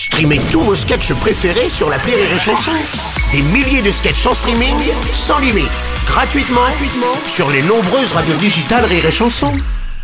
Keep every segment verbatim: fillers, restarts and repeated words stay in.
Streamez tous vos sketchs préférés sur l'appli Rire et Chanson. Des milliers de sketchs en streaming, sans limite, gratuitement, gratuitement sur les nombreuses radios digitales Rire et Chanson.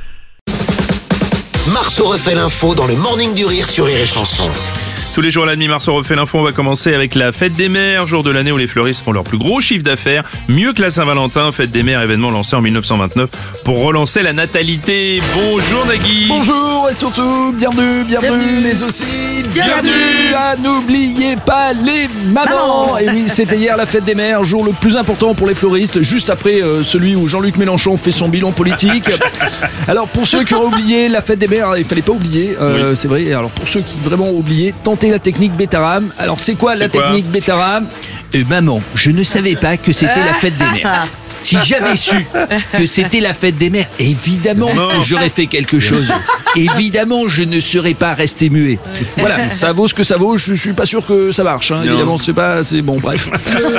Marceau refait l'info dans le Morning du Rire sur Rire et Chanson. Tous les jours à la demi, Marceau refait l'info. On va commencer avec la fête des mères, jour de l'année où les fleuristes font leur plus gros chiffre d'affaires. Mieux que la Saint-Valentin, fête des mères, événement lancé en dix-neuf cent vingt-neuf pour relancer la natalité. Bonjour Nagui. Bonjour et surtout, bienvenue, bienvenue, bienvenue. mais aussi bienvenue, bienvenue à n'oubliez pas les mamans. Et oui, c'était hier la fête des mères, jour le plus important pour les fleuristes, juste après euh, celui où Jean-Luc Mélenchon fait son bilan politique. Alors pour ceux qui auraient oublié la fête des mères, il fallait pas oublier, euh, oui. c'est vrai. Alors pour ceux qui vraiment ont oublié, tentez la technique Bétarame. Alors c'est quoi c'est la quoi technique Bétarame? euh, Maman, je ne savais pas que c'était la fête des mères. Si j'avais su que c'était la fête des mères, évidemment non. j'aurais fait quelque chose. Évidemment, je ne serais pas resté muet. Voilà, ça vaut ce que ça vaut. Je suis pas sûr que ça marche. Hein. Évidemment, c'est pas, c'est bon. Bref.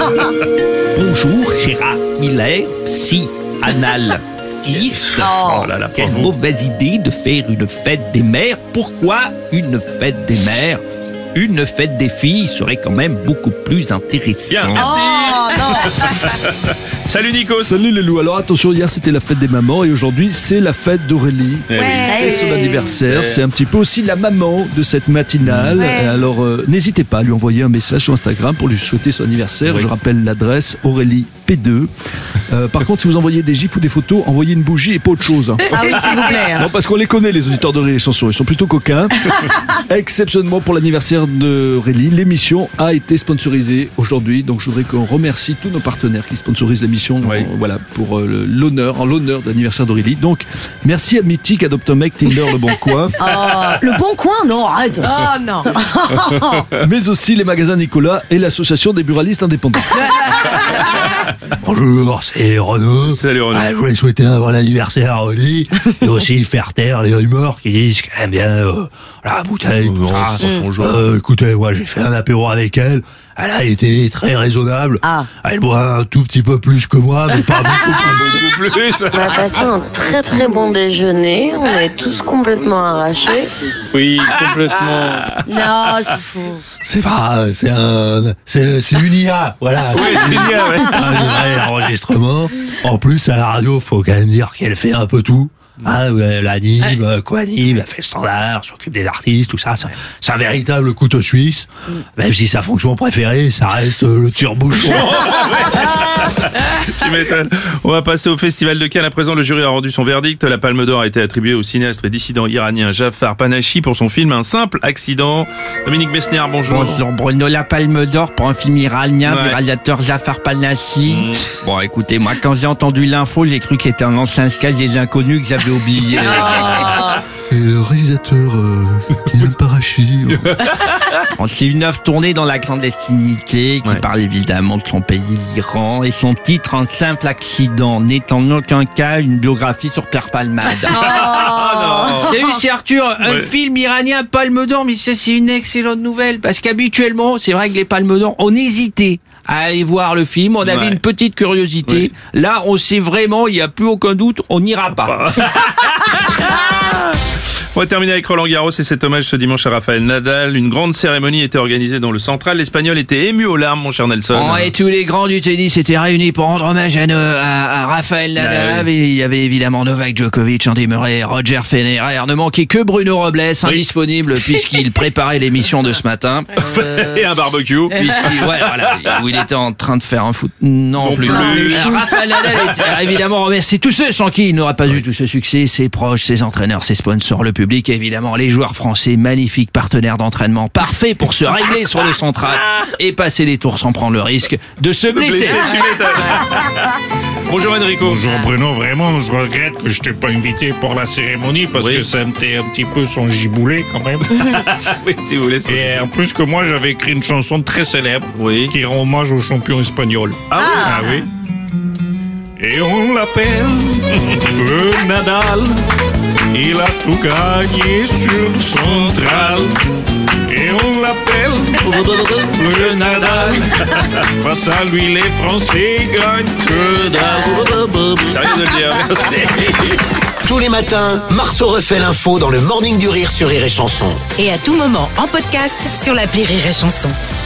Bonjour, Gérard Miller, psy anal. Oh, là là, quelle mauvaise idée de faire une fête des mères. Pourquoi une fête des mères? Une fête des filles serait quand même beaucoup plus intéressante. Bien, merci. Oh, non. Salut Nico. Salut les loups. Alors attention, hier c'était la fête des mamans et aujourd'hui c'est la fête d'Aurélie. Ouais. C'est son anniversaire. Ouais. C'est un petit peu aussi la maman de cette matinale. Ouais. Alors euh, n'hésitez pas à lui envoyer un message sur Instagram pour lui souhaiter son anniversaire. Ouais. Je rappelle l'adresse Aurélie P deux. Euh, par contre, si vous envoyez des gifs ou des photos, envoyez une bougie et pas autre chose. Hein. Ah oui, s'il vous plaît. Non, parce qu'on les connaît les auditeurs de Rire et Chanson. Ils sont plutôt coquins. Exceptionnellement pour l'anniversaire d'Aurélie, l'émission a été sponsorisée aujourd'hui. Donc je voudrais qu'on remercie tous nos partenaires qui sponsorisent l'émission. Ouais. Euh, voilà, pour euh, l'honneur, en l'honneur de l'anniversaire d'Aurélie. Donc merci à Mythique, Adopte un mec, Tinder, Le Bon Coin. Oh, le Bon Coin, non, arrête. Oh non. Mais aussi les magasins Nicolas et l'association des buralistes indépendants. Bonjour, c'est Renaud. Salut Renaud. Ah, je voulais souhaiter un bon anniversaire à Aurélie et aussi faire taire les rumeurs qui disent qu'elle aime bien euh, la bouteille, tout ça. Euh, écoutez, moi j'ai fait un apéro avec elle. Elle a été très raisonnable. Ah. Elle boit un tout petit peu plus que moi, mais pas beaucoup plus. plus. On a passé un très très bon déjeuner. On est tous complètement arrachés. Oui, complètement. Non, c'est faux. C'est pas, c'est un, c'est, c'est une I A, voilà. Oui, c'est une I A, ouais. Un vrai enregistrement. En plus, à la radio, faut quand même dire qu'elle fait un peu tout. Ah, elle anime, ouais. co-anime, elle fait le standard, s'occupe des artistes, tout ça. C'est, c'est un véritable couteau suisse. Mm. Même si sa fonction préférée, ça reste le tire-bouchon. Tu m'étonnes. On va passer au Festival de Cannes. À présent, le jury a rendu son verdict. La Palme d'Or a été attribuée au cinéaste et dissident iranien Jafar Panahi pour son film Un simple accident. Dominique Besnéard, bonjour. Bonjour Bruno. La Palme d'Or pour un film iranien ouais. du réalisateur Jafar Panahi. Mmh. Bon, écoutez, moi, quand j'ai entendu l'info, j'ai cru que c'était un ancien sketch des Inconnus que j'avais oublié. Et le réalisateur euh, qui n'aime pas Rachid. Bon, c'est une œuvre tournée dans la clandestinité qui ouais. parle évidemment de son pays, l'Iran, et son titre Un simple accident n'est en aucun cas une biographie sur Pierre Palmade. Oh, c'est eu, c'est Arthur, un ouais. film iranien Palme d'Or, mais ça c'est une excellente nouvelle parce qu'habituellement, c'est vrai que les Palmes d'Or, on hésitait à aller voir le film, on avait ouais. une petite curiosité. Ouais. Là, on sait vraiment, il n'y a plus aucun doute, on n'ira pas. On va terminer avec Roland Garros et cet hommage ce dimanche à Rafael Nadal. Une grande cérémonie était organisée dans le Central. L'Espagnol était ému aux larmes, mon cher Nelson. Oh, et tous les grands du tennis étaient réunis pour rendre hommage à, à, à Rafael Nadal. Ah, oui. Et il y avait évidemment Novak Djokovic, Andy Murray, Roger Federer. Ne manquait que Bruno Robles, oui. indisponible puisqu'il préparait l'émission de ce matin. Euh... Et un barbecue. Puisqu'il, ouais, voilà, où il était en train de faire un foot. Non, non plus. plus. Alors, Rafael Nadal est évidemment remercié tous ceux sans qui il n'aura pas oui. eu tout ce succès. Ses proches, ses entraîneurs, ses sponsors, le public, évidemment les joueurs français, magnifiques partenaires d'entraînement, parfaits pour se régler sur le central et passer les tours sans prendre le risque de se blesser. Bonjour Enrico. Bonjour Bruno, vraiment je regrette que je t'ai pas invité pour la cérémonie parce oui. que ça me t'est un petit peu son giboulé quand même. Oui, si vous voulez. Et en plus que moi j'avais écrit une chanson très célèbre oui. qui rend hommage au champion espagnol. Ah, ah oui. Et on l'appelle le Nadal. Il a tout gagné sur Central. Et on l'appelle le Nadal. Face à lui, les Français gagnent que dalle. Sérieux de le dire, merci. Tous les matins, Marceau refait l'info dans le Morning du Rire sur Rire et Chanson. Et à tout moment en podcast sur l'appli Rire et Chanson.